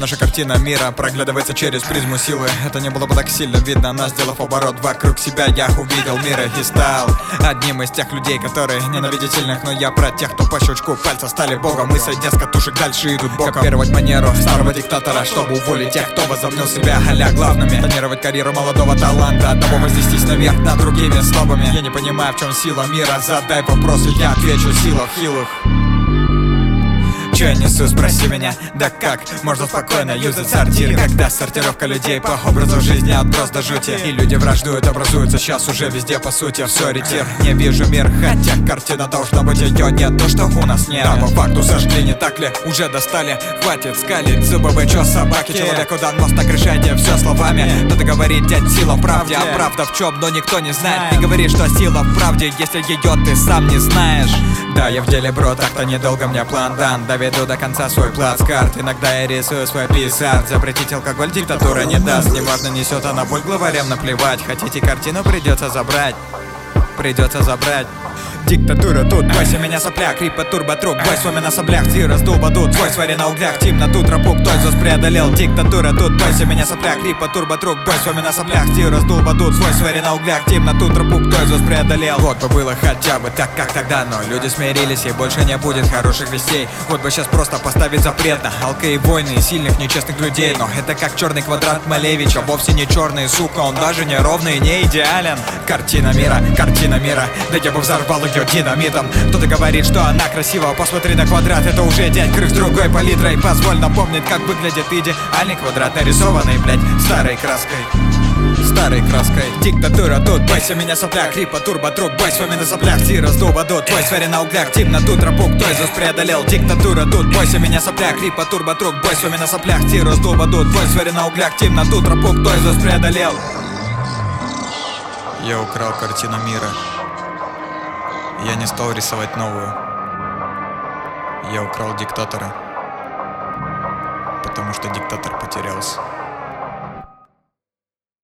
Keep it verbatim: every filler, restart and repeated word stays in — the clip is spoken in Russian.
Наша картина мира проглядывается через призму силы. Это не было бы так сильно видно, но сделав оборот вокруг себя, я увидел мир и стал одним из тех людей, которые ненавидят сильных. Но я про тех, кто по щелчку пальца стали богом и, сойдя с катушек, дальше идут боком. Копировать манеру старого диктатора, чтобы уволить тех, кто возомнил себя а-ля главными. Тонировать карьеру молодого таланта, от того вознестись наверх над другими слабыми. Я не понимаю, в чем сила мира, задай вопрос, и я отвечу: сила в хилах. Че я несу, спроси меня, да как можно спокойно юзать сортир, когда сортировка людей по образу жизни отброс до жути. И люди враждуют, образуются сейчас уже везде по сути. Все ретир, не вижу мир, хотя картина должна быть, ее нет, то что у нас нет. Да, по факту сожгли, не так ли? Уже достали, хватит скалить зубы, вы чё собаки? Человеку дан мост, так решайте все словами. Кто-то говорит, дядь, сила в правде, а правда в чем, но никто не знает. Ты говоришь, что сила в правде, если ее ты сам не знаешь. Да, я в деле, бро, так-то недолго мне план дан. Доведу до конца свой плацкарт. Иногда я рисую свой писарт. Запретить алкоголь диктатура не даст. Неважно, несет она боль, главарям наплевать. Хотите картину, придется забрать. Придется забрать. Диктатура тут, бойся меня сопляк, рипа турботруп, бой с вами на соблях, ти раздул баду, твой свари на углях, темноту тропу, кто из вас преодолел. Диктатура тут, бойся меня сопляк, рипа турботруп, бой с вами на соблях, ти раздул баду, твой свари на углях, темноту тропу, кто из вас преодолел. Вот бы было хотя бы так, как тогда, но люди смирились и больше не будет хороших вестей. Вот бы сейчас просто поставить запрет на алко и войны и сильных нечестных людей. Но это как черный квадрат Малевича, вовсе не черный, сука, он даже не ровный, не идеален. Картина мира, картина мира, да я бы взорвал ее динамитом. Кто-то говорит, что она красива, посмотри на квадрат, это уже дядь крых с другой палитрой. Позволь напомнить, как выглядит идеальный квадрат, нарисованный, блять, старой краской. Старой краской. Диктатура тут, бойся меня сопляк, рипа турботруп, бой с вами на соплях, ти раздул баду, твой сфере на углях, темноту тропу, кто из вас преодолел. Диктатура тут, бойся меня сопляк, рипа турботруп, бой с вами на соплях, ти раздул баду, твой сфере на углях, темноту тропу, кто из вас преодолел. Я украл картину мира. Я не стал рисовать новую. Я украл диктатора, потому что диктатор потерялся.